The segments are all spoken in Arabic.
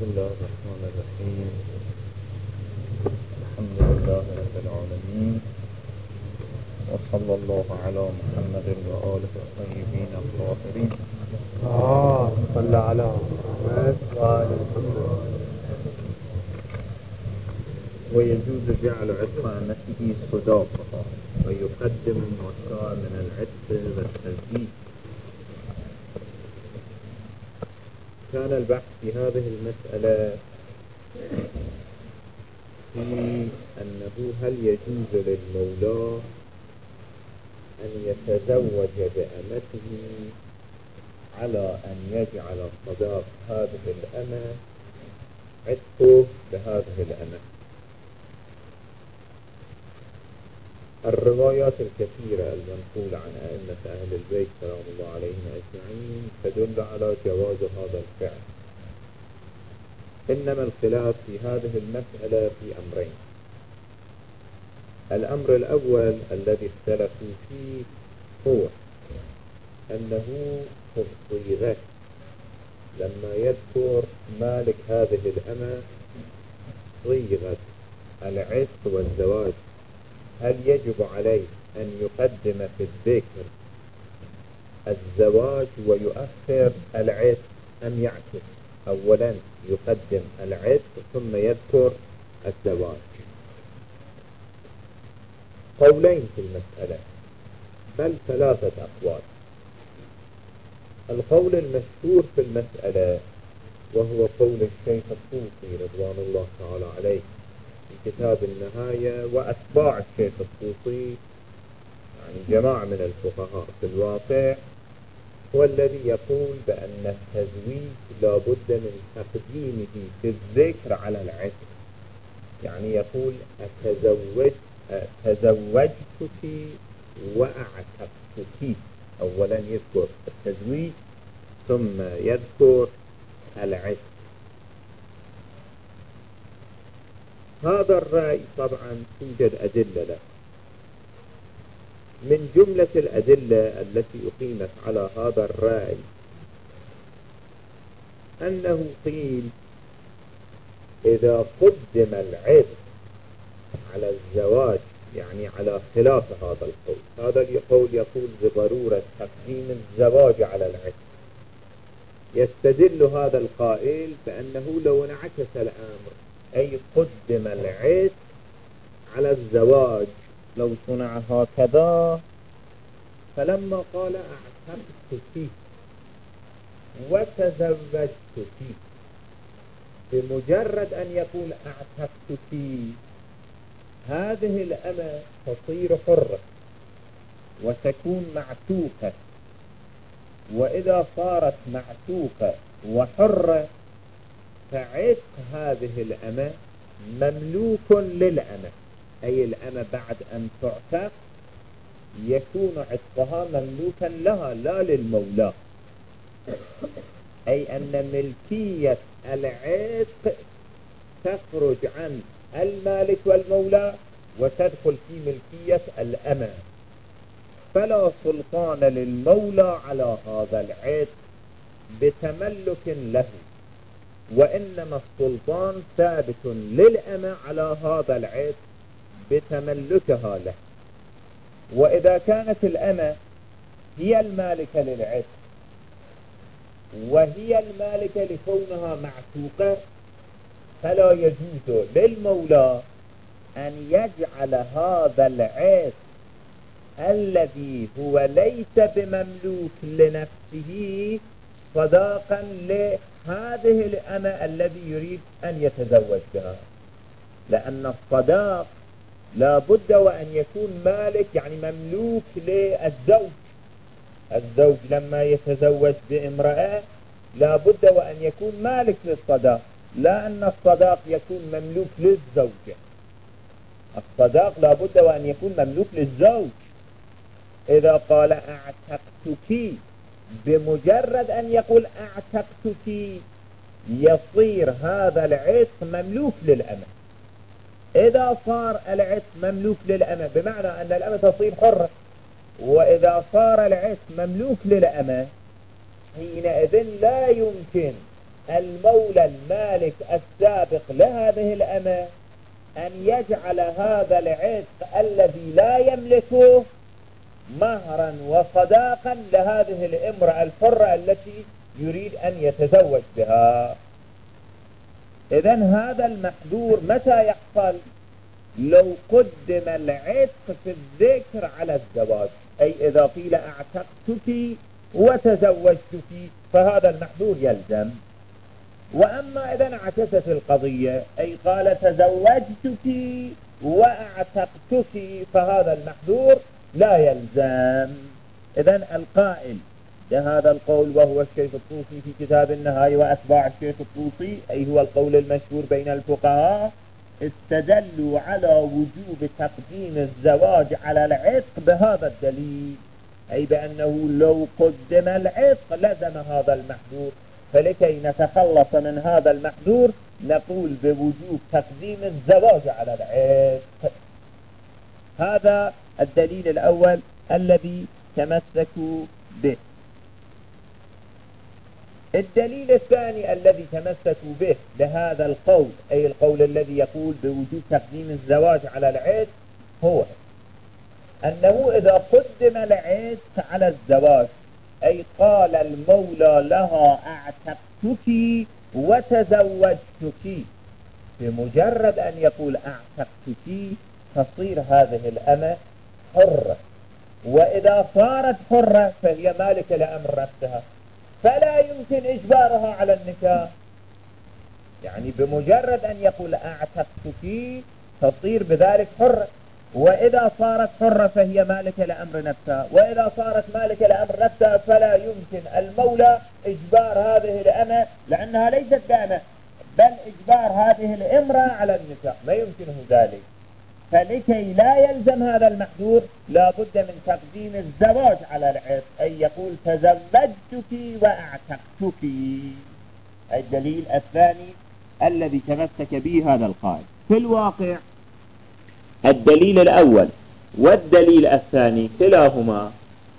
الله الرحمن الرحيم. الحمد لله رب العالمين، وصلى الله على محمد وآله الطيبين الطاهرين. صلى على محمد وآل محمد. ويجوز جعل عتق أمته صداقها ويقدم ما شاء من العتق والتزكية. كان البحث في هذه المسألة في أنه هل يجوز للمولى أن يتزوج بأمته على أن يجعل صداق هذه الأمة عتقه بهذه الأمة. الروايات الكثيرة المنقولة عن أئمة أهل البيت سلام الله عليهم أجمعين تدل على جواز هذا الفعل. إنما الخلاف في هذه المسألة في أمرين. الأمر الأول الذي اختلفوا فيه هو أنه في الصيغة لما يذكر مالك هذه الأمة صيغة العتق والزواج، هل يجب عليه أن يقدم في الذكر الزواج ويؤخر العتق أم يعكس؟ أولا يقدم العتق ثم يذكر الزواج. قولين في المسألة، بل ثلاثة أقوال. القول المشهور في المسألة وهو قول الشيخ الطوسي رضوان الله تعالى عليه في كتاب النهاية وأتباع الشيخ الطوسي، يعني جماعة من الفقهاء في الواقع، هو الذي يقول بأن التزويج لا بد من تقديمه في الذكر على العتق. يعني يقول تزوجتك وأعتقتك، أولا يذكر التزويج ثم يذكر العتق. هذا الرأي طبعا توجد أدلة له. من جملة الأدلة التي أقيمت على هذا الرأي أنه قيل إذا قدم العتق على الزواج، يعني على خلاف هذا القول. هذا القول يقول بضرورة تقديم الزواج على العتق. يستدل هذا القائل بأنه لو انعكس الأمر، أي قدم العتق على الزواج، لو صنع هكذا، فلما قال أعتقتك وتزوجتك، بمجرد أن يقول أعتقتك هذه الأمة تصير حرة وتكون معتوقة، وإذا صارت معتوقة وحرة فعتق هذه الأمة مملوك للأمة، أي الأمة بعد أن تعتق يكون عتقها مملوكا لها لا للمولى، أي أن ملكية العتق تخرج عن المالك والمولى وتدخل في ملكية الأمة، فلا سلطان للمولى على هذا العتق بتملك له، وإنما السلطان ثابت للأمة على هذا العتق بتملكها له. وإذا كانت الأمة هي المالكة للعتق وهي المالكة لكونها معتوقة، فلا يجوز للمولى أن يجعل هذا العتق الذي هو ليس بمملوك لنفسه صداقا لهذه الأمة الذي يريد أن يتزوج بها، لأن الصداق لا بد وأن يكون مالك، يعني مملوك للزوج. الزوج لما يتزوج بامرأة لا بد وأن يكون مالك للصداق، لا أن الصداق يكون مملوك للزوجة. الصداق لا بد وأن يكون مملوك للزوج. إذا قال أعتقتك، بمجرد أن يقول أعتقتك يصير هذا العتق مملوك للأمة. إذا صار العتق مملوك للأمة بمعنى أن الأمة تصير حرة، وإذا صار العتق مملوك للأمة حينئذ لا يمكن المولى المالك السابق لهذه الأمة أن يجعل هذا العتق الذي لا يملكه مهرا وصداقا لهذه الامرأة الحرة التي يريد أن يتزوج بها. إذن هذا المحذور متى يحصل؟ لو قدم العتق في الذكر على الزواج، أي إذا قيل أعتقتك وتزوجتك فهذا المحذور يلزم. وأما إذا انعكست القضية أي قال تزوجتك وأعتقتك فهذا المحذور لا يلزم. إذن القائل لهذا القول وهو الشيخ الطوسي في كتاب النهاية وأتباع الشيخ الطوسي، أي هو القول المشهور بين الفقهاء، استدلوا على وجوب تقديم الزواج على العتق بهذا الدليل، أي بأنه لو قدم العتق لزم هذا المحذور، فلكي نتخلص من هذا المحذور نقول بوجوب تقديم الزواج على العتق. هذا الدليل الأول الذي تمسكوا به. الدليل الثاني الذي تمسكوا به لهذا القول، أي القول الذي يقول بوجوب تقديم الزواج على العتق، هو أنه إذا قدم العتق على الزواج أي قال المولى لها أعتقتك وتزوجتك، بمجرد أن يقول أعتقتك تصير هذه الأمة حرة، وإذا صارت حرة فهي مالكة لأمر نفسها، فلا يمكن إجبارها على النكاح. يعني بمجرد أن يقول أعتقتك تصير بذلك حرة، وإذا صارت حرة فهي مالكة لأمر نفسها، وإذا صارت مالكة لأمر نفسها فلا يمكن المولى إجبار هذه الأمة لأنها ليست بأمة، بل إجبار هذه الامرأة على النكاح، ما يمكنه ذلك. فلكي لا يلزم هذا المحذور لا بد من تقديم الزواج على العتق، أي يقول تزوجتك وأعتقتك. الدليل الثاني الذي تمسك به هذا القائل. في الواقع الدليل الأول والدليل الثاني كلاهما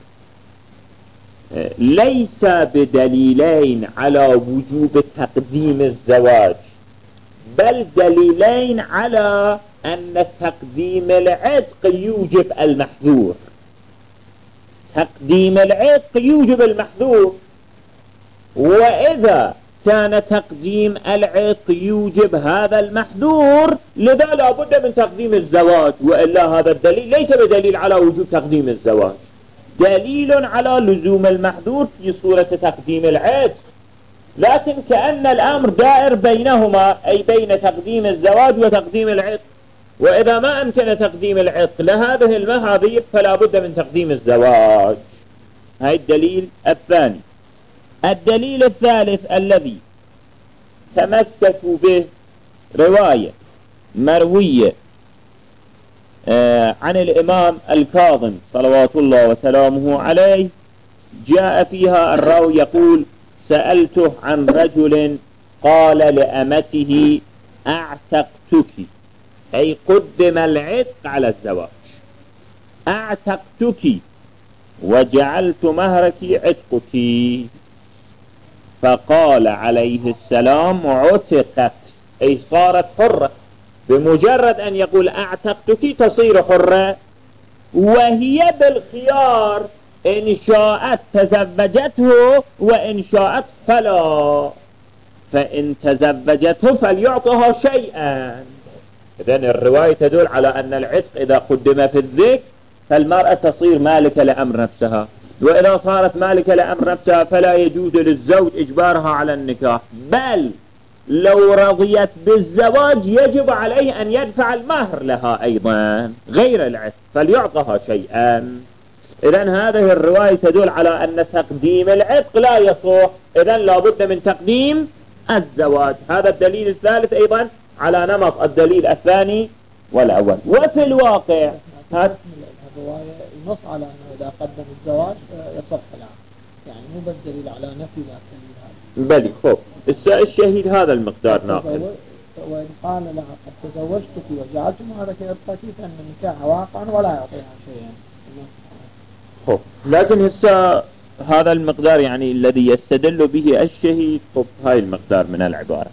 ليس بدليلين على وجوب تقديم الزواج، بل دليلين على أن تقديم العتق يوجب المحذور. تقديم العتق يوجب المحذور، وإذا كان تقديم العتق يوجب هذا المحذور لذا لا بد من تقديم الزواج، وإلا هذا الدليل ليس بدليل على وجوب تقديم الزواج، دليل على لزوم المحذور في صورة تقديم العتق، لكن كأن الأمر دائر بينهما، أي بين تقديم الزواج وتقديم العتق، وإذا ما أمكن تقديم العتق لهذه المهابيب فلا بد من تقديم الزواج. هاي الدليل الثاني. الدليل الثالث الذي تمسكوا به رواية مروية عن الإمام الكاظم صلوات الله وسلامه عليه، جاء فيها الراوي يقول سألته عن رجل قال لأمته أعتقتك، أي قدم العتق على الزواج، أعتقتك وجعلت مهرك عتقك، فقال عليه السلام عتقت، أي صارت حرة، بمجرد أن يقول أعتقتك تصير حرة، وهي بالخيار إن شاءت تزوجته وإن شاءت فلا، فإن تزوجته فليعطها شيئا. إذن الرواية تدل على أن العتق إذا قدم في الذكر فالمرأة تصير مالكة لأمر نفسها، وإذا صارت مالكة لأمر نفسها فلا يجوز للزوج إجبارها على النكاح، بل لو رضيت بالزواج يجب عليه أن يدفع المهر لها أيضا غير العتق فليعطها شيئا. إذن هذه الرواية تدل على أن تقديم العتق لا يصح، إذن لا بد من تقديم الزواج. هذا الدليل الثالث أيضا على نمط الدليل الثاني والأول. وفي الواقع الرواية ينص على أنه إذا قدم الزواج يصح العقد، يعني مو بس دليل على نفي ذاك الدليل هذا. بلي خب الشهيد هذا المقدار ناقل. وإن قال لها قد تزوجتك وجعلت مهرك عتقك فإن النكاح واقع ولا يعطيها شيئا. خب لكن هسه هذا المقدار يعني الذي يستدل به الشهيد. خب هاي المقدار من العبارة.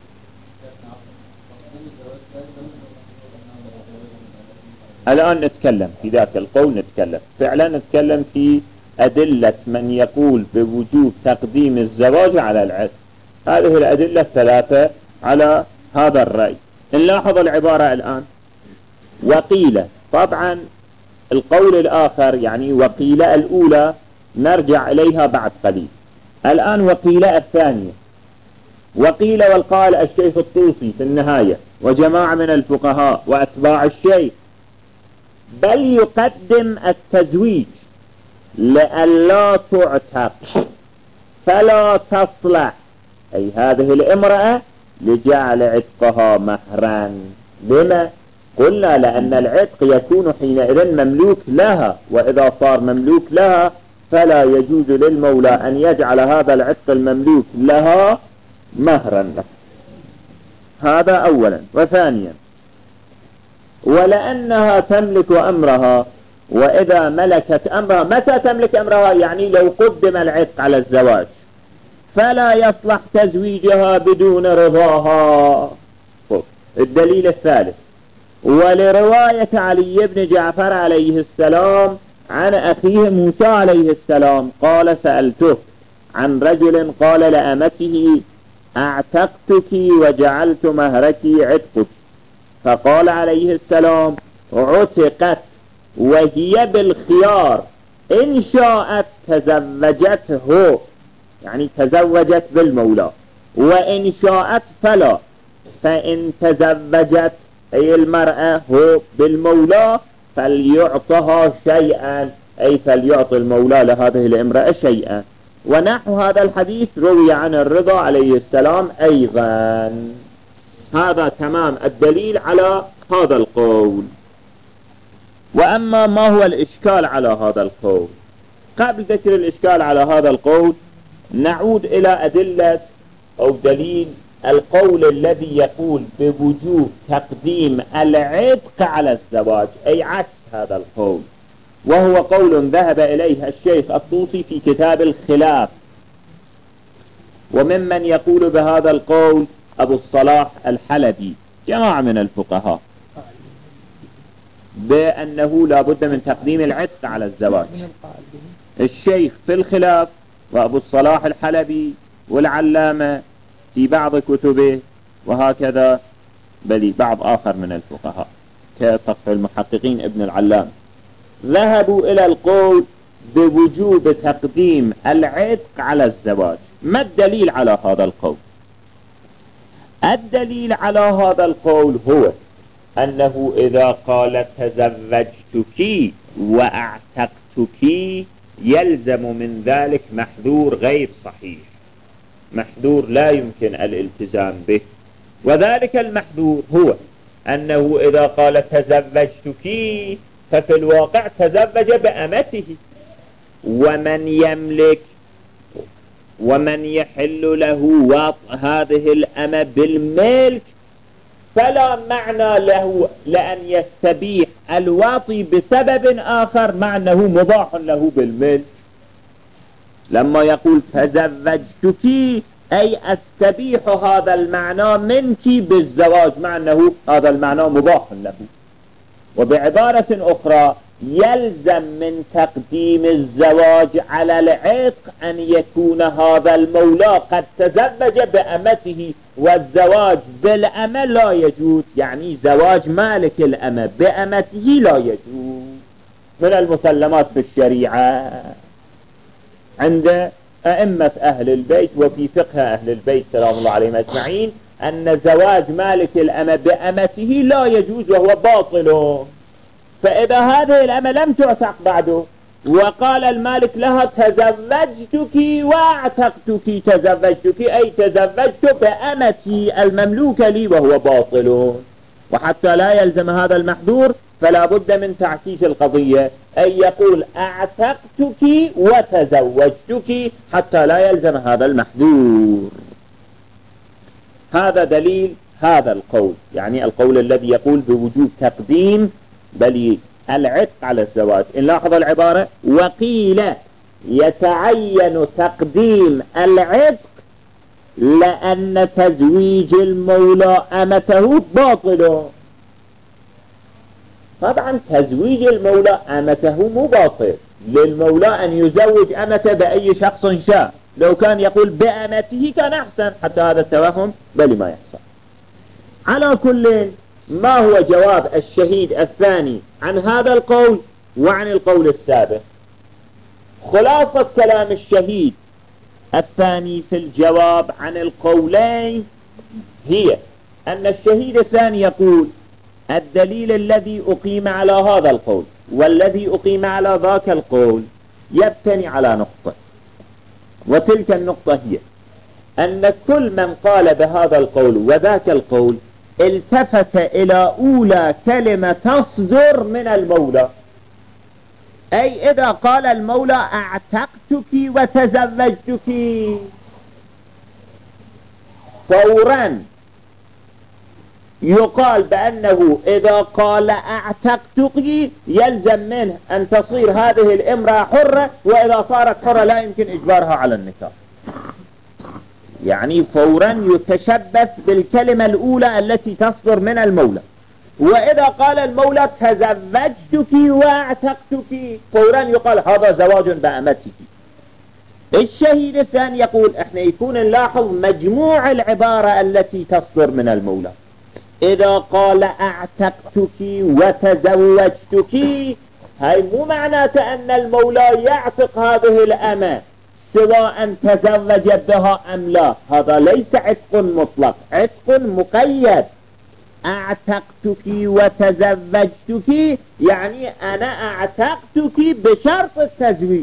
الآن نتكلم في ذاك القول، نتكلم فعلا، نتكلم في أدلة من يقول بوجوب تقديم الزواج على العتق. هذه الأدلة الثلاثة على هذا الرأي. نلاحظ العبارة الآن. وقيل، طبعا القول الآخر يعني وقيل الأولى نرجع إليها بعد قليل. الآن وقيل الثانية. وقيل والقال الشيخ الطوسي في النهاية وجماعة من الفقهاء وأتباع الشيخ بل يقدم التزويج لئلا تعتق فلا تصلح أي هذه الامرأة لجعل عتقها مهرا. لما؟ قلنا لأن العتق يكون حينئذ مملوك لها، وإذا صار مملوك لها فلا يجوز للمولى أن يجعل هذا العتق المملوك لها مهرا له. هذا أولا. وثانيا ولأنها تملك أمرها، وإذا ملكت أمرها متى تملك أمرها؟ يعني لو قدم العتق على الزواج فلا يصلح تزويجها بدون رضاها. الدليل الثالث ولرواية علي بن جعفر عليه السلام عن أخيه موسى عليه السلام قال سألته عن رجل قال لأمته أعتقتك وجعلت مهرك عتقك، فقال عليه السلام عتقت وهي بالخيار إن شاءت تزوجته، يعني تزوجت بالمولى، وإن شاءت فلا، فإن تزوجت أي المرأة هو بالمولى فليعطها شيئا، أي فليعطي المولى لهذه الامرأة شيئا. ونحو هذا الحديث روي عن الرضا عليه السلام أيضا. هذا تمام الدليل على هذا القول. وأما ما هو الإشكال على هذا القول؟ قبل ذكر الإشكال على هذا القول نعود إلى أدلة أو دليل القول الذي يقول بوجوب تقديم العتق على الزواج، أي عكس هذا القول، وهو قول ذهب إليه الشيخ الطوسي في كتاب الخلاف. وممن يقول بهذا القول أبو الصلاح الحلبي، جماعة من الفقهاء، بأنه لا بد من تقديم العتق على الزواج. الشيخ في الخلاف وأبو الصلاح الحلبي والعلامة في بعض كتبه، وهكذا بل بعض آخر من الفقهاء كفتح المحققين ابن العلام ذهبوا إلى القول بوجوب تقديم العتق على الزواج. ما الدليل على هذا القول؟ الدليل على هذا القول هو أنه إذا قال تزوجتك وأعتقتك يلزم من ذلك محذور غير صحيح، محذور لا يمكن الالتزام به. وذلك المحذور هو أنه إذا قال تزوجتك ففي الواقع تزوج بأمته، ومن يملك ومن يحل له وطء هذه الأمة بالملك فلا معنى له لأن يستبيح الواطي بسبب آخر مع أنه مباح له بالملك. لما يقول تزوجتك أي أستبيح هذا المعنى منك بالزواج مع أنه هذا المعنى مباح له. وبعبارة أخرى يلزم من تقديم الزواج على العتق أن يكون هذا المولى قد تزوج بأمته، والزواج بالأمة لا يجوز، يعني زواج مالك الأمة بأمته لا يجوز. من المسلمات في الشريعة عند أئمة أهل البيت وفي فقه أهل البيت سلام الله عليهم أجمعين أن زواج مالك الأمة بأمته لا يجوز وهو باطل. فإذا هذه الأمة لم تعتق بعده وقال المالك لها تزوجتك واعتقتك، تزوجتك أي تزوجت بأمتي المملوكة لي، وهو باطل. وحتى لا يلزم هذا المحذور فلا بد من تعكيس القضية، أي يقول اعتقتك وتزوجتك حتى لا يلزم هذا المحذور. هذا دليل هذا القول، يعني القول الذي يقول بوجوب تقديم بل العتق على الزواج. إن لاحظ العبارة وقيل، يتعين تقديم العتق لأن تزويج المولى أمته باطل. طبعا تزويج المولى أمته مو باطل، للمولى أن يزوج أمته بأي شخص شاء، لو كان يقول بأمته كان أحسن، حتى هذا التوهم بل ما يحصل. على كل، ما هو جواب الشهيد الثاني عن هذا القول وعن القول السابق؟ خلاصة كلام الشهيد الثاني في الجواب عن القولين هي أن الشهيد الثاني يقول الدليل الذي أقيم على هذا القول والذي أقيم على ذاك القول يبتني على نقطة، وتلك النقطة هي أن كل من قال بهذا القول وذاك القول التفت إلى أولى كلمة تصدر من المولى، أي إذا قال المولى أعتقتك وتزوجتك فورا يقال بأنه إذا قال أعتقتك يلزم منه أن تصير هذه الامرأة حرة، وإذا صارت حرة لا يمكن إجبارها على النكاح. يعني فورا يتشبث بالكلمة الأولى التي تصدر من المولى. وإذا قال المولى تزوجتك واعتقتك فورا يقال هذا زواج بأمتك. الشهيد الثاني يقول احنا يكون نلاحظ مجموع العبارة التي تصدر من المولى. إذا قال أعتقتك وتزوجتك هاي مو معناته أن المولى يعتق هذه الأمة سواء تزوج بها أم لا، هذا ليس عتق مطلق، عتق مقيد. أعتقتك وتزوجتك يعني أنا أعتقتك بشرط التزويج،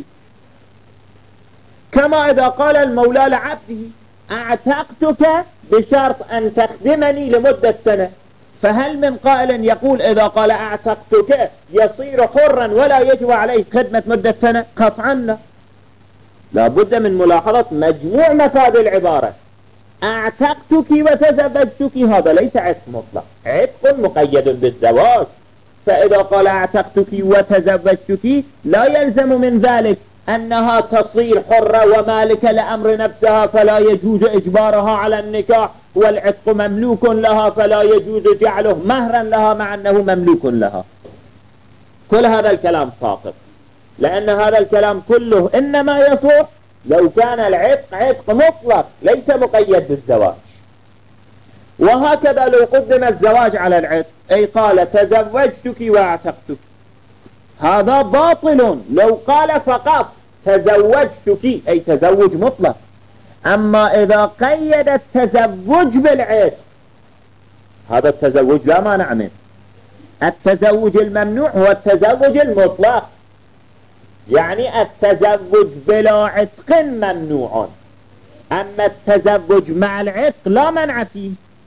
كما إذا قال المولى لعبده أعتقتك بشرط أن تخدمني لمدة سنة، فهل من قائل يقول إذا قال أعتقتك يصير حرا ولا يجب عليه خدمة مدة سنة؟ قطعا لا بد من ملاحظة مجموع مفاد العبارة. أعتقتك وتزوجتك هذا ليس عتق مطلق، عتق مقيد بالزواج، فإذا قال أعتقتك وتزوجتك لا يلزم من ذلك أنها تصير حرة ومالك لأمر نفسها فلا يجوز إجبارها على النكاح، والعتق مملوك لها فلا يجوز جعله مهرا لها مع أنه مملوك لها. كل هذا الكلام ساقط، لأن هذا الكلام كله إنما يصح لو كان العتق عتق مطلق ليس مقيد بالزواج. وهكذا لو قدم الزواج على العتق أي قال تزوجتك واعتقتك هذا باطل لو قال فقط تزوجتك أي تزوج مطلق. أما إذا قيد التزوج بالعتق هذا التزوج لا مانع منه. التزوج الممنوع هو التزوج المطلق، يعني التزوج بلا عتق ممنوع، أما التزوج مع العتق لا منع فيه.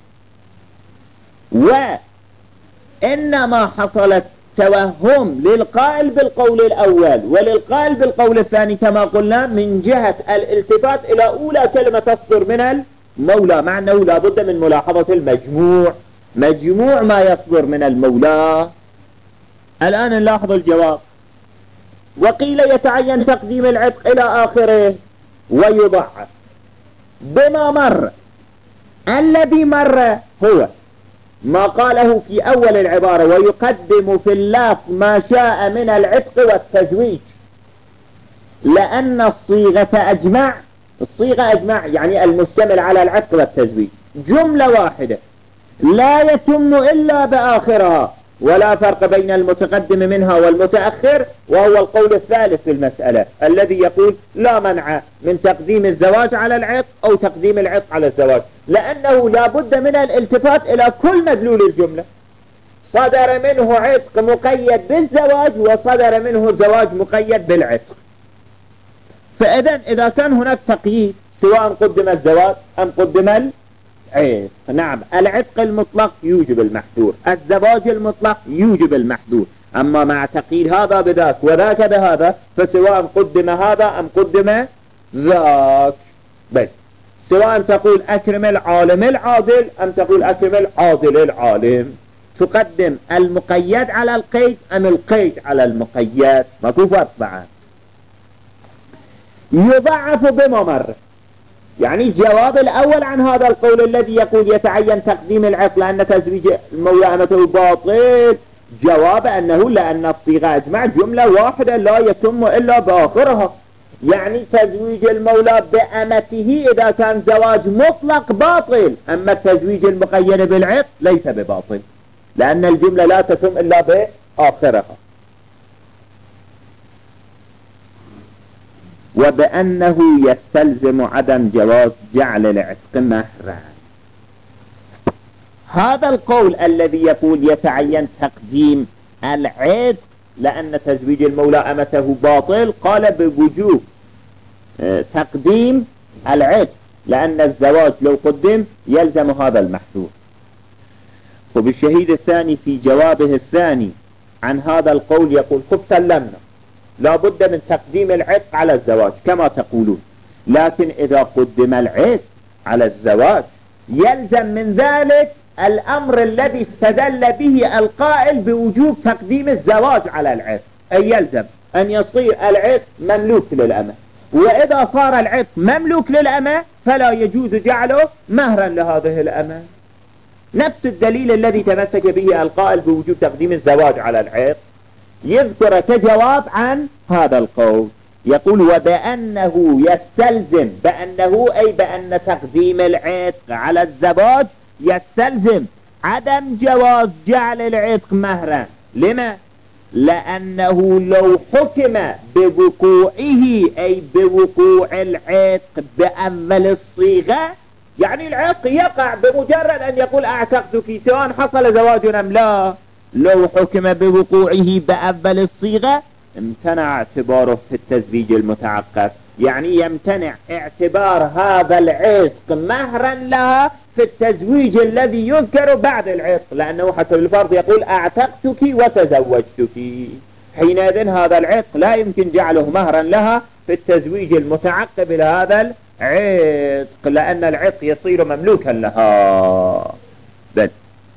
وإنما حصلت توهم للقائل بالقول الأول وللقائل بالقول الثاني كما قلنا من جهة الالتفات إلى أولى كلمة تصدر من المولى، مع أنه لا بد من ملاحظة المجموع، مجموع ما يصدر من المولى. الآن نلاحظ الجواب. وقيل يتعين تقديم العتق إلى آخره ويضعف بما مر. الذي مر هو ما قاله في أول العبارة ويقدم في اللفظ ما شاء من العتق والتزويج، لأن الصيغة أجمع يعني المشتمل على العتق والتزويج جملة واحدة لا يتم إلا بآخرها، ولا فرق بين المتقدم منها والمتأخر، وهو القول الثالث في المسألة الذي يقول لا منع من تقديم الزواج على العتق أو تقديم العتق على الزواج، لأنه لا بد من الالتفات إلى كل مدلول الجملة. صدر منه عتق مقيد بالزواج وصدر منه زواج مقيد بالعتق. فإذا إذا كان هناك تقييد سواء قدم الزواج أم قدم العتق، نعم العتق المطلق يوجب المحذور، الزواج المطلق يوجب المحذور. أما مع تقييد هذا بذاك وذاك بهذا فسواء قدم هذا أم قدم ذاك، بس سواء تقول أكرم العالم العادل أم تقول أكرم العادل العالم، تقدم المقيد على القيد أم القيد على المقيد، ماكو فرق بعد. يضعف بممر. يعني الجواب الأول عن هذا القول الذي يقول يتعين تقديم العتق لأن تزويج المولى أمته باطل، جواب أنه لأن الصيغة أجمع جملة واحدة لا يتم إلا بآخرها. يعني تزويج المولى بأمته إذا كان زواج مطلق باطل، أما التزويج المقيد بالعتق ليس بباطل لأن الجملة لا تتم إلا بآخرها. وبأنه يستلزم عدم جواز جعل العتق مهرا. هذا القول الذي يقول يتعين تقديم العتق لأن تزويج المولى أمته باطل، قال بوجوب تقديم العتق لأن الزواج لو قدم يلزم هذا المحذور. وبالشهيد الثاني في جوابه الثاني عن هذا القول يقول خب سلمنا لا بد من تقديم العتق على الزواج كما تقولون، لكن إذا قدم العتق على الزواج يلزم من ذلك الأمر الذي استدل به القائل بوجوب تقديم الزواج على العتق، أي يلزم أن يصير العتق مملوك للأمة، وإذا صار العتق مملوك للأمة فلا يجوز جعله مهرا لهذه الأمة. نفس الدليل الذي تمسك به القائل بوجوب تقديم الزواج على العتق يذكر كجواب عن هذا القول. يقول وبأنه يستلزم، بأنه أي بأن تقديم العتق على الزواج يستلزم عدم جواز جعل العتق مهرا. لما؟ لأنه لو حكم بوقوعه أي بوقوع العتق بأول الصيغة، يعني العتق يقع بمجرد أن يقول أعتقتك سواء حصل زواج أم لا، لو حكم بوقوعه بأول الصيغة امتنع اعتباره في التزويج المتعقب، يعني يمتنع اعتبار هذا العتق مهرا لها في التزويج الذي يذكر بعد العتق، لأنه حسب الفرض يقول أعتقتك وتزوجتك، حينئذ هذا العتق لا يمكن جعله مهرا لها في التزويج المتعقب لهذا العتق، لأن العتق يصير مملوكا لها. بل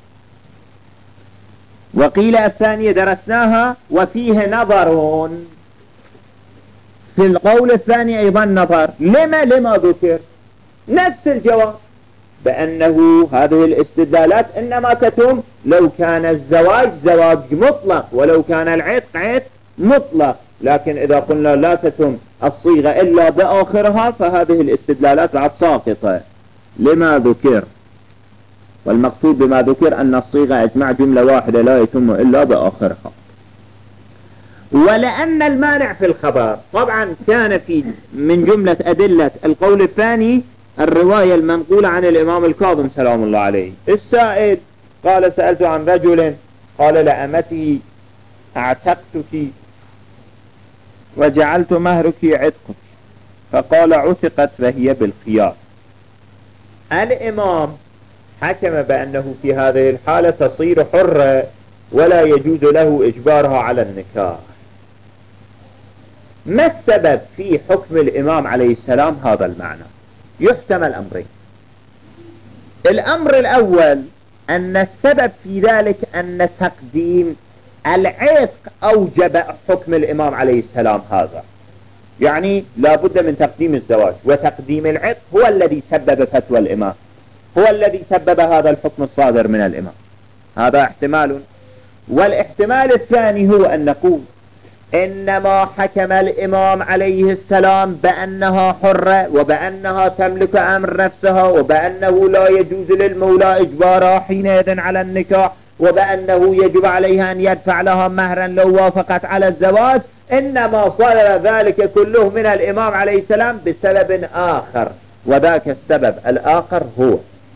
وقيل الثانية درسناها وفيه نظر، في القول الثاني أيضا نظر. لما ذكر نفس الجواب بأنه هذه الاستدلالات إنما تتم لو كان الزواج زواج مطلق ولو كان العتق عتق مطلق، لكن إذا قلنا لا تتم الصيغة إلا بآخرها فهذه الاستدلالات بعد ساقطة. لما ذكر، والمقصود بما ذكر أن الصيغة أجمع جملة واحدة لا يتم إلا بآخرها. ولأن المانع في الخبر طبعا كان في من جملة أدلة القول الثاني الرواية المنقولة عن الإمام الكاظم سلام الله عليه. السائل قال سألت عن رجل قال لأمتي أعتقتك وجعلت مهرك عتقك، فقال عتقت فهي بالخيار. الإمام حكم بأنه في هذه الحالة تصير حرة ولا يجوز له إجبارها على النكاح. ما السبب في حكم الإمام عليه السلام هذا المعنى؟ يحتمل أمرين. الأمر الأول أن السبب في ذلك أن تقديم العتق أوجب حكم الإمام عليه السلام هذا، يعني لا بد من تقديم الزواج، وتقديم العتق هو الذي سبب فتوى الإمام، هو الذي سبب هذا الحكم الصادر من الإمام. هذا احتمال. والاحتمال الثاني هو أن نقول إنما حكم الإمام عليه السلام بأنها حرة وبأنها تملك أمر نفسها وبأنه لا يجوز للمولى إجبارها حينئذ على النكاح وبأنه يجب عليها أن يدفع لها مهرا لو وافقت على الزواج، إنما صار ذلك كله من الإمام عليه السلام بسبب آخر، وذاك السبب الآخر هو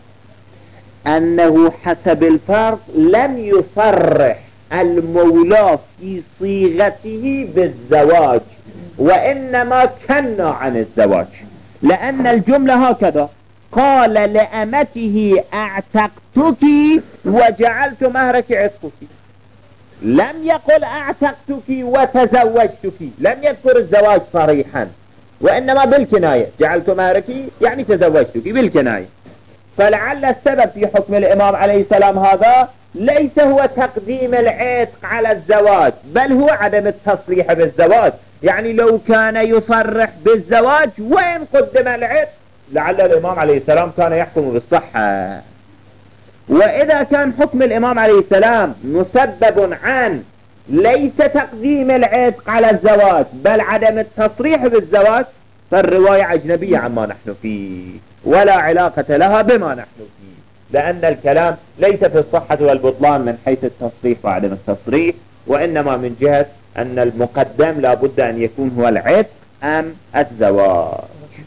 أنه حسب الفرض لم يصرح المولى في صيغته بالزواج وإنما كنى عن الزواج، لأن الجملة هكذا قال لأمته أعتقتك وجعلت مهرك عتقك، لم يقل أعتقتك وتزوجتك، لم يذكر الزواج صريحا وإنما بالكناية، جعلت مهرك يعني تزوجتك بالكناية. فلعل السبب في حكم الإمام عليه السلام هذا ليس هو تقديم العتق على الزواج، بل هو عدم التصريح بالزواج، يعني لو كان يصرح بالزواج وين قدم العتق؟ لعل الإمام عليه السلام كان يحكم بالصحة. وإذا كان حكم الإمام عليه السلام مسبب عن ليس تقديم العتق على الزواج بل عدم التصريح بالزواج، فالرواية أجنبية عما نحن فيه ولا علاقة لها بما نحن فيه، لأن الكلام ليس في الصحة والبطلان من حيث التصريح وعدم التصريح، وإنما من جهة أن المقدم لا بد أن يكون هو العتق أم الزواج.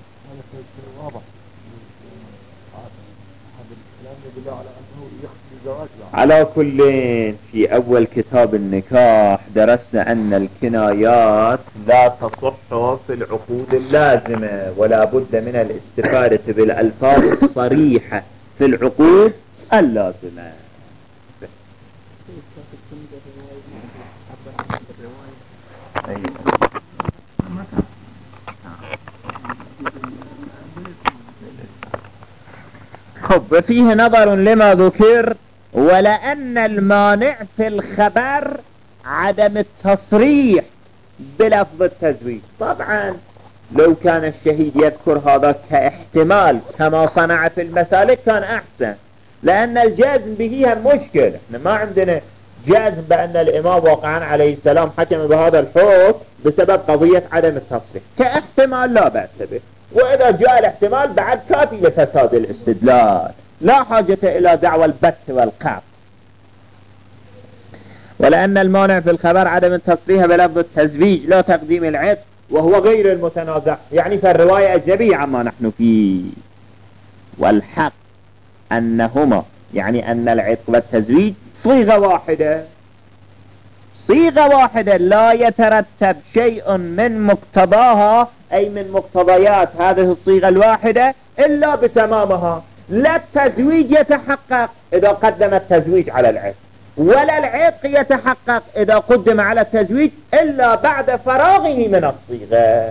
على كل، في أول كتاب النكاح درسنا أن الكنايات لا تصح في العقود اللازمة، ولا بد من الاستفادة بالألفاظ الصريحة في العقود اللازمة. خب، فيه نظر لما ذكر، ولأن المانع في الخبر عدم التصريح بلفظ التزويج. طبعا لو كان الشهيد يذكر هذا كاحتمال كما صنع في المسالك كان أحسن، لأن الجازم به هم مشكلة. احنا ما عندنا جازم بأن الإمام واقعا عليه السلام حكم بهذا الحكم بسبب قضية عدم التصريح، كاحتمال لا بأس به، وإذا جاء الاحتمال بعد كافي لفساد الاستدلال، لا حاجة إلى دعوى البت والقاف. ولأن المانع في الخبر عدم التصريح بلفظ التزويج لا تقديم العتق، وهو غير المتنازع، يعني فالرواية أجنبية عما نحن فيه. والحق أنهما، يعني أن العتق والتزويج صيغة واحدة، صيغة واحدة لا يترتب شيء من مقتضاها، أي من مقتضيات هذه الصيغة الواحدة إلا بتمامها. لا التزويج يتحقق إذا قدم التزويج على العتق، ولا العتق يتحقق إذا قدم على التزويج إلا بعد فراغه من الصيغة.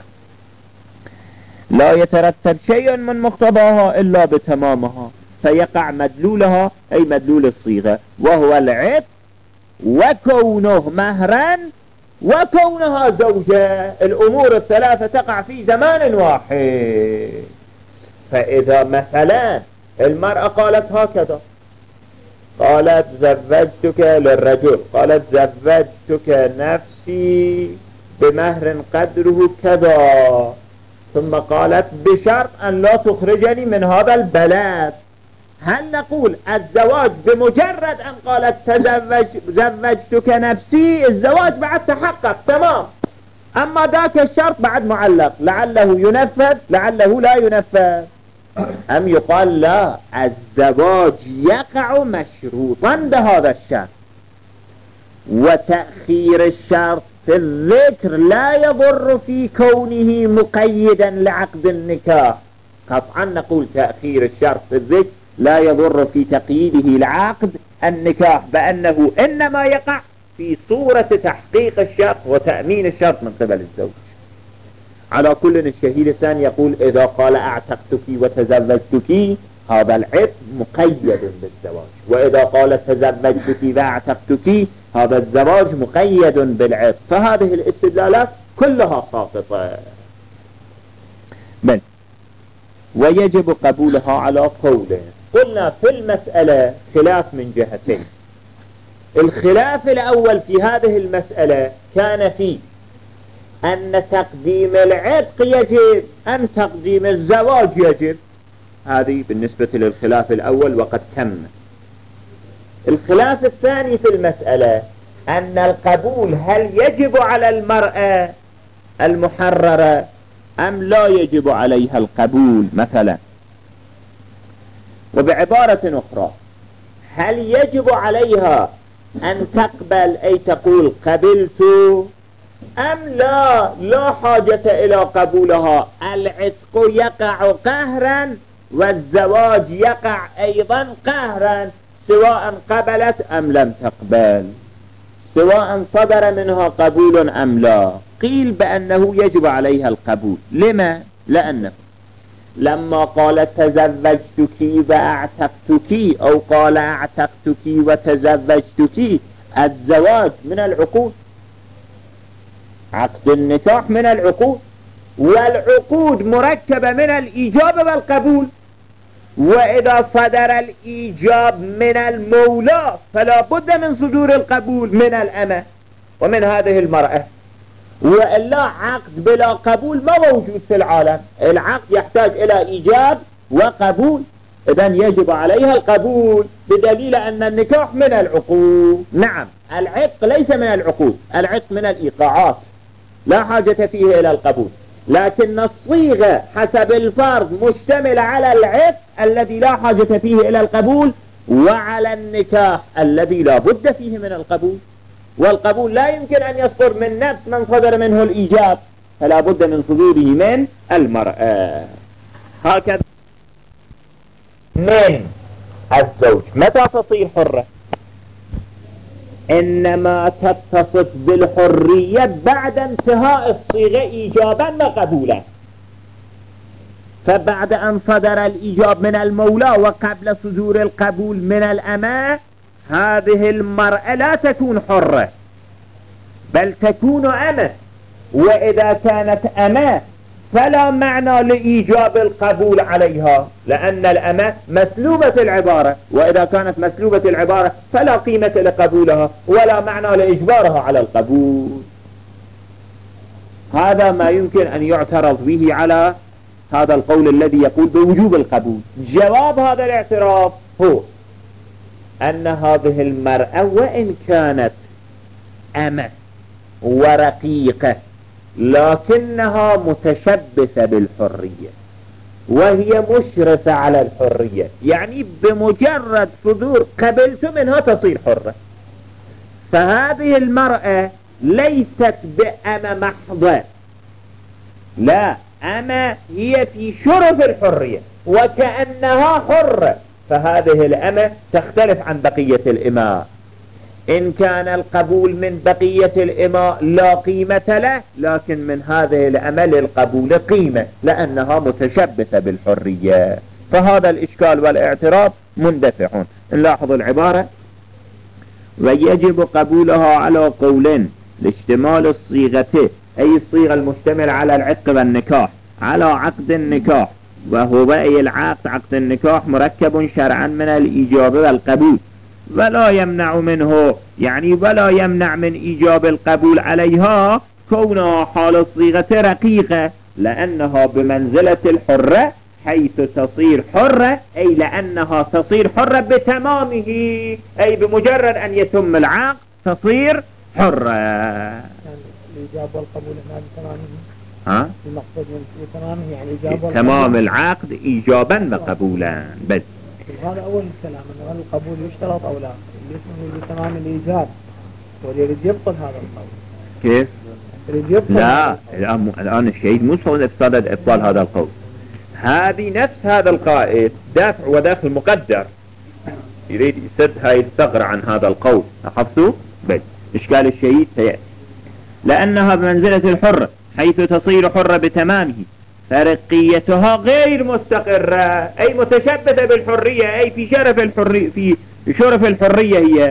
لا يترتب شيء من مقتضاها إلا بتمامها، فيقع مدلولها أي مدلول الصيغة، وهو العتق وكونه مهرا وكونها زوجة. الأمور الثلاثة تقع في زمان واحد. فإذا مثلا المرأة قالت هكذا، قالت زوجتك للرجل، قالت زوجتك نفسي بمهر قدره كذا، ثم قالت بشرط أن لا تخرجني من هذا البلد، هل نقول الزواج بمجرد أن قالت زوجتك نفسي الزواج بعد تحقق تمام، أما ذاك الشرط بعد معلق، لعله ينفذ لعله لا ينفذ؟ أم يقال لا، الزواج يقع مشروطا بهذا الشرط، وتأخير الشرط في الذكر لا يضر في كونه مقيدا لعقد النكاح. قطعا نقول تأخير الشرط في الذكر لا يضر في تقييده لعقد النكاح، بأنه إنما يقع في صورة تحقيق الشرط وتأمين الشرط من قبل الزوج. على كل الشهيد الثاني يقول إذا قال أعتقتك وتزوجتك هذا العتق مقيد بالزواج، وإذا قال تزوجتك وأعتقتك هذا الزواج مقيد بالعتق، فهذه الاستدلالات كلها ساقطة. بل ويجب قبولها على قوله. قلنا في المسألة خلاف من جهتين. الخلاف الأول في هذه المسألة كان في أن تقديم العتق يجب أم تقديم الزواج يجب. هذه بالنسبة للخلاف الأول وقد تم. الخلاف الثاني في المسألة أن القبول هل يجب على المرأة المحررة أم لا يجب عليها القبول مثلا. وبعبارة أخرى، هل يجب عليها أن تقبل أي تقول قبلت أم لا حاجة إلى قبولها، العتق يقع قهرا والزواج يقع أيضا قهرا، سواء قبلت أم لم تقبل، سواء صدر منها قبول أم لا. قيل بأنه يجب عليها القبول. لما؟ لأنه لما قال تزوجتك وأعتقتك أو قال أعتقتك وتزوجتك، الزواج من العقود، عقد النكاح من العقود، والعقود مركبة من الإيجاب والقبول، وإذا صدر الإيجاب من المولى فلا بد من صدور القبول من الأمة ومن هذه المرأة، وإلا عقد بلا قبول ما موجود في العالم. العقد يحتاج إلى إيجاب وقبول، إذن يجب عليها القبول بدليل أن النكاح من العقود. نعم العتق ليس من العقود، العتق من الإيقاعات لا حاجة فيه إلى القبول، لكن الصيغة حسب الفرض مشتمل على العتق الذي لا حاجة فيه إلى القبول، وعلى النكاح الذي لا بد فيه من القبول، والقبول لا يمكن أن يصدر من نفس من صدر منه الإيجاب، فلا بد من صدوره من المرأة. هكذا من الزوج متى تصير حرة؟ إنما تتصف بالحرية بعد انتهاء الصيغة إيجابا وقبولا، فبعد أن صدر الإيجاب من المولى وقبل صدور القبول من الأمة، هذه المرأة لا تكون حرة بل تكون أمة، وإذا كانت أمة فلا معنى لإيجاب القبول عليها، لأن الأمة مسلوبة العبارة، وإذا كانت مسلوبة العبارة فلا قيمة لقبولها ولا معنى لإجبارها على القبول. هذا ما يمكن أن يعترض به على هذا القول الذي يقول بوجوب القبول. جواب هذا الاعتراض هو أن هذه المرأة وإن كانت أمة ورقيقة لكنها متشبثة بالحرية وهي مشرفة على الحرية، يعني بمجرد صدور قبلت منها تصير حرة. فهذه المرأة ليست بأمة محضة، لا، أمة هي في شرف الحرية وكأنها حرة، فهذه الأمة تختلف عن بقية الإماء. إن كان القبول من بقية الإماء لا قيمة له، لكن من هذه الأمة للقبول قيمة لأنها متشبثة بالحرية. فهذا الإشكال والاعتراض مندفعون. نلاحظ العبارة: ويجب قبولها على قولين لاشتمال الصيغة، أي الصيغة المشتمل على العتق والنكاح، على عقد النكاح، وهو أي العقد عقد النكاح مركب شرعا من الإيجاب والقبول، ولا يمنع منه، يعني ولا يمنع من إيجاب القبول عليها كونها حال الصيغة رقيقة، لأنها بمنزلة الحرة حيث تصير حرة، أي لأنها تصير حرة بتمامه، أي بمجرد أن يتم العقد تصير حرة. الإيجاب والقبول هنا بتمامه. ها؟ المقصود من بتمامه يعني إيجاب والقبول. تمام العقد إيجابا وقبولا بس. هذا أول الكلام، أنه هل القبول يشترط أو لا؟ اللي بتمام الإيجاب واللي يبطل هذا القول. كيف؟ لا، الآن الشيء مو صدد إبطال هذا القول. هذه نفس هذا القائد دافع وداخل مقدر يريد يسد هاي الثغرة عن هذا القول. أحفظوا؟ بس إشكال الشيء سيأتي. لأنها بمنزلة الحرة حيث تصير حرة بتمامه، فرقيتها غير مستقرة، أي متشبثة بالحرية، أي في شرف الحرية، في شرف الحرية هي.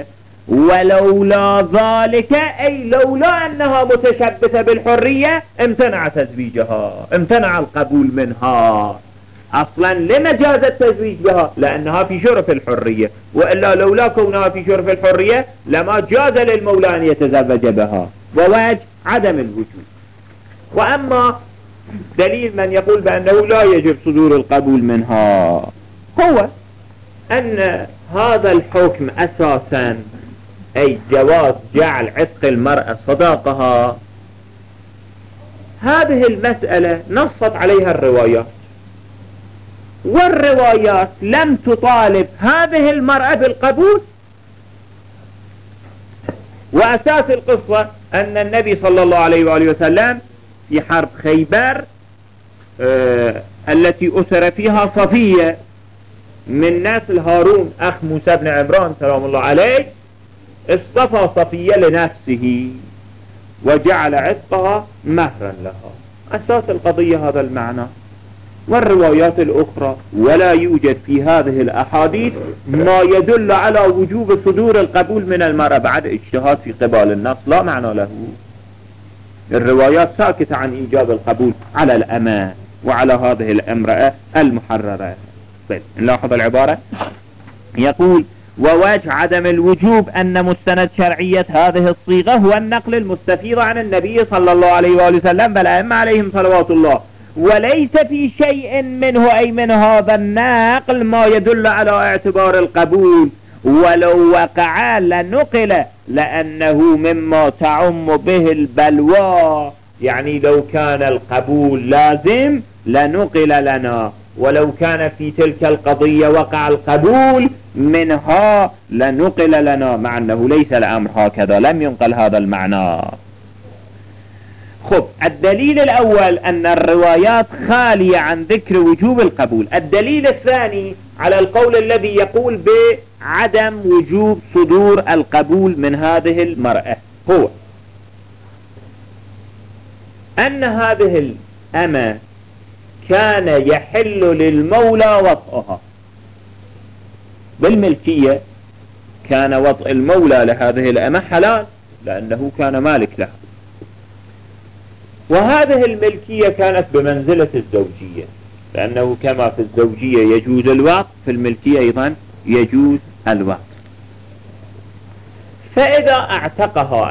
ولولا ذلك، أي لولا أنها متشبثة بالحرية امتنع تزويجها، امتنع القبول منها. أصلا لما جاز التزويج بها؟ لأنها في شرف الحرية، وإلا لولا كونها في شرف الحرية لما جاز للمولى أن يتزوج بها، ووجه عدم الوجود. وأما دليل من يقول بأنه لا يجب صدور القبول منها هو أن هذا الحكم أساسا، أي جواز جعل عتق المرأة صداقها، هذه المسألة نصت عليها الروايات، والروايات لم تطالب هذه المرأة بالقبول. وأساس القصة أن النبي صلى الله عليه وآله وسلم في حرب خيبر التي أسر فيها صفية من نسل هارون أخ موسى بن عمران سلام الله عليه، اصطفى صفية لنفسه وجعل عتقها مهرا لها. أساس القضية هذا المعنى. والروايات الأخرى ولا يوجد في هذه الأحاديث ما يدل على وجوب صدور القبول من المرأة بعد اجتهاد في قبال النص، لا معنى له. الروايات ساكتة عن إيجاب القبول على الأمة وعلى هذه الامرأة المحررة. بل نلاحظ العبارة، يقول ووجه عدم الوجوب أن مستند شرعية هذه الصيغة هو النقل المستفيض عن النبي صلى الله عليه وآله وسلم والأئمة عليهم صلوات الله، وليس في شيء منه أي من هذا النقل ما يدل على اعتبار القبول، ولو وقع لنقل لأنه مما تعم به البلوى، يعني لو كان القبول لازم لنقل لنا، ولو كان في تلك القضية وقع القبول منها لنقل لنا، مع أنه ليس الأمر هكذا، لم ينقل هذا المعنى. خب، الدليل الأول أن الروايات خالية عن ذكر وجوب القبول. الدليل الثاني على القول الذي يقول بعدم وجوب صدور القبول من هذه المرأة هو أن هذه الأمة كان يحل للمولى وطئها بالملكية، كان وطئ المولى لهذه الأمة حلال لأنه كان مالك لها، وهذه الملكية كانت بمنزلة الزوجية، لأنه كما في الزوجية يجوز الوطء في الملكية أيضا يجوز الوطء. فإذا اعتقها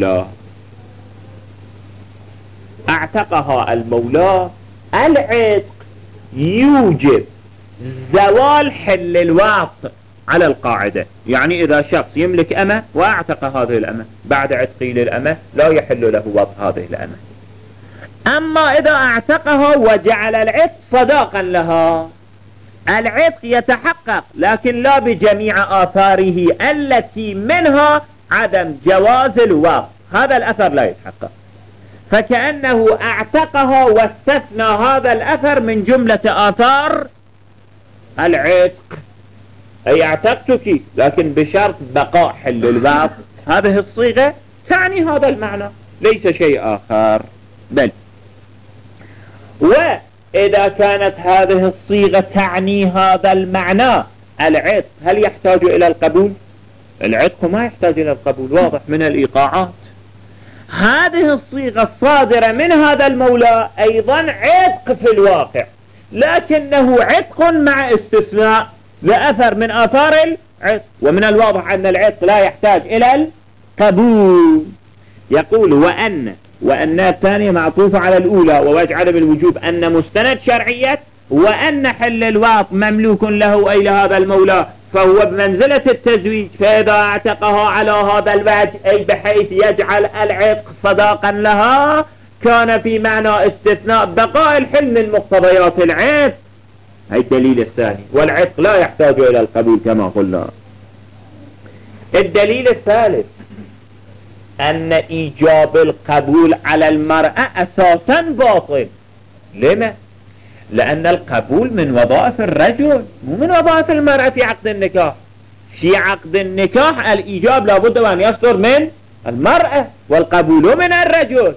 المولى العتق يوجب زوال حل الوطء على القاعدة، يعني إذا شخص يملك أمة واعتق هذه الأمة بعد عتقه للأمة لا يحل له وطء هذه الأمة. أما إذا اعتقها وجعل العتق صداقا لها، العتق يتحقق لكن لا بجميع آثاره التي منها عدم جواز الوطء، هذا الأثر لا يتحقق، فكأنه اعتقها واستثنى هذا الأثر من جملة آثار العتق، أي اعتقتك لكن بشرط بقاء حل الوطء. هذه الصيغة تعني هذا المعنى ليس شيء آخر. بل وإذا كانت هذه الصيغة تعني هذا المعنى العتق، هل يحتاج إلى القبول؟ العتق ما يحتاج إلى القبول، واضح من الإيقاعات. هذه الصيغة الصادرة من هذا المولى أيضا عتق في الواقع، لكنه عتق مع استثناء لأثر من آثار العتق، ومن الواضح أن العتق لا يحتاج إلى القبول. يقول وأن الثانية معطوفة على الأولى، ووجه عدم الوجوب أن مستند شرعية، وأن حل الوطء مملوك له أي لهذا المولى فهو بمنزلة التزويج، فإذا اعتقها على هذا الوجه أي بحيث يجعل العتق صداقا لها كان في معنى استثناء بقاء الحل من مقتضيات العتق، هي الدليل الثاني، والعتق لا يحتاج إلى القبول كما قلنا. الدليل الثالث أن إيجاب القبول على المرأة أساسا باطل. لما؟ لأن القبول من وظائف الرجل مو من وظائف المرأة في عقد النكاح. في عقد النكاح الإيجاب لابد أن يصدر من المرأة والقبول من الرجل،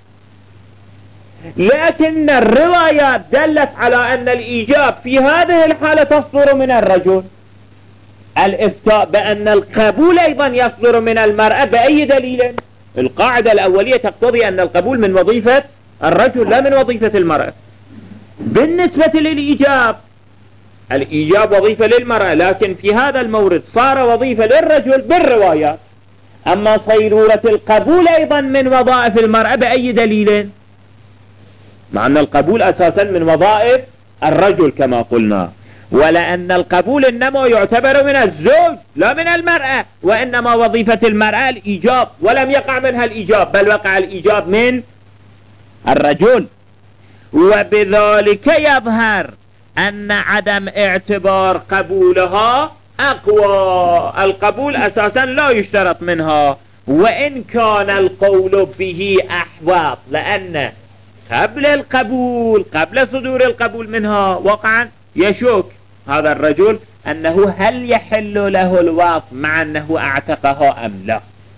لكن الروايات دلت على أن الإيجاب في هذه الحالة تصدر من الرجل. الإفتاء بأن القبول أيضا يصدر من المرأة بأي دليل؟ القاعدة الأولية تقتضي أن القبول من وظيفة الرجل لا من وظيفة المرأة. بالنسبة للإيجاب، الإيجاب وظيفة للمرأة، لكن في هذا المورد صار وظيفة للرجل بالروايات. أما صيرورة القبول أيضا من وظائف المرأة بأي دليل؟ مع أن القبول أساسا من وظائف الرجل كما قلنا، ولأن القبول إنما يعتبر من الزوج لا من المرأة، وإنما وظيفة المرأة الإيجاب، ولم يقع منها الإيجاب بل وقع الإيجاب من الرجل. وبذلك يظهر أن عدم اعتبار قبولها أقوى، القبول أساسا لا يشترط منها، وإن كان القول به أحوط، لأن قبل القبول قبل صدور القبول منها وقعا يشك هذا الرجل أنه هل يحل له الوطء مع أنه اعتقها أم لا.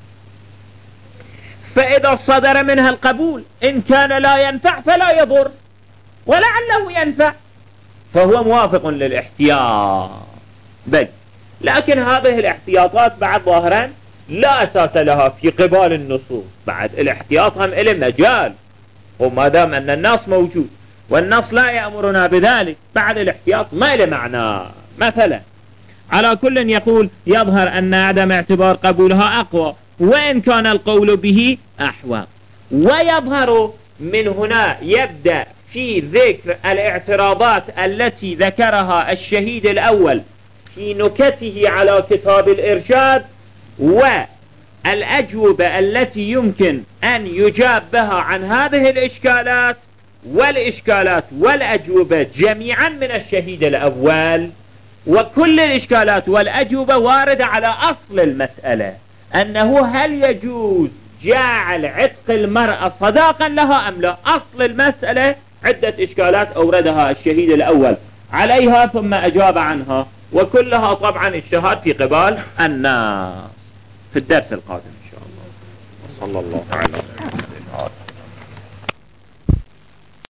فإذا صدر منها القبول إن كان لا ينفع فلا يضر، ولعله ينفع فهو موافق للاحتياط. بل لكن هذه الاحتياطات بعد ظاهرا لا أساس لها في قبال النصوص، بعد الاحتياط هم إلى مجال، وما دام أن النص موجود والنص لا يأمرنا بذلك بعد الاحتياط ما إلى معنى. مثلا على كل يقول يظهر أن عدم اعتبار قبولها أقوى وإن كان القول به أحوط. ويظهر من هنا يبدأ في ذكر الاعتراضات التي ذكرها الشهيد الأول في نكته على كتاب الإرشاد، والأجوبة التي يمكن أن يجاب بها عن هذه الإشكالات، والإشكالات والأجوبة جميعا من الشهيد الأول. وكل الإشكالات والأجوبة واردة على أصل المسألة، أنه هل يجوز جعل عتق المرأة صداقا لها أم لا. أصل المسألة عدة إشكالات أوردها الشهيد الأول عليها ثم أجاب عنها، وكلها طبعا اجتهاد في قبال الناس. في الدرس القادم إن شاء الله. صلى الله عليه وسلم.